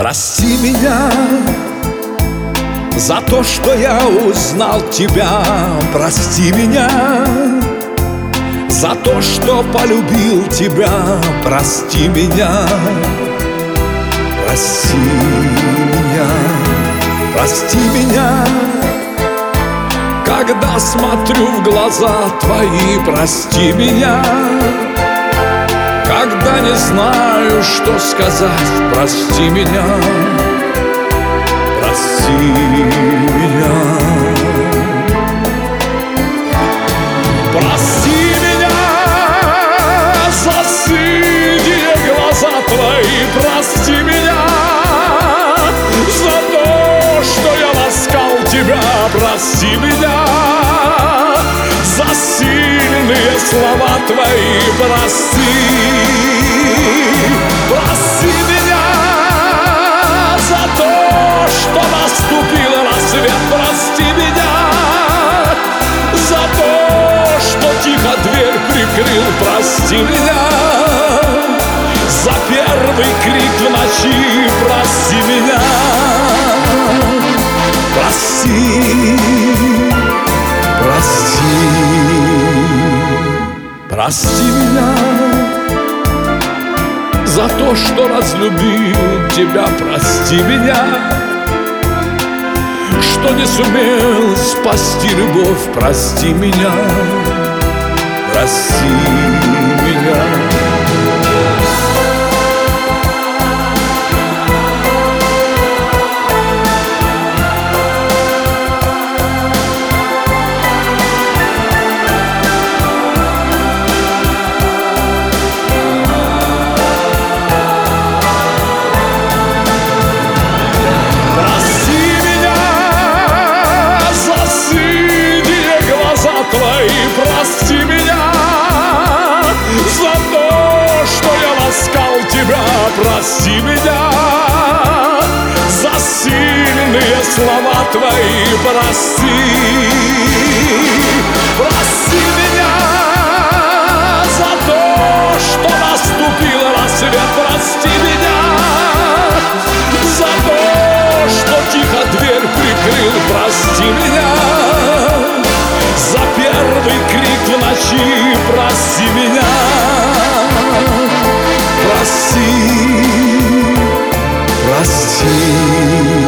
Прости меня за то, что я узнал тебя. Прости меня за то, что полюбил тебя. Прости меня, прости меня, прости меня. Когда смотрю в глаза твои, прости меня. Когда не знаю, что сказать, прости меня, прости меня. Прости меня за синие глаза твои, прости меня за то, что я ласкал тебя, прости меня за сильные слова твои, прости. Прости меня за то, что наступил рассвет, прости меня за то, что тихо дверь прикрыл, прости меня за первый крик в ночи, прости меня. Прости, прости, прости меня за то, что разлюбил тебя, прости меня, что не сумел спасти любовь, прости меня, прости меня. Прости меня за то, что я ласкал тебя, прости меня за сильные слова твои, прости. Прости меня за то, что наступил рассвет, прости меня за то, что тихо дверь прикрыл, прости меня за первый крик в ночи, прости меня, прости, прости.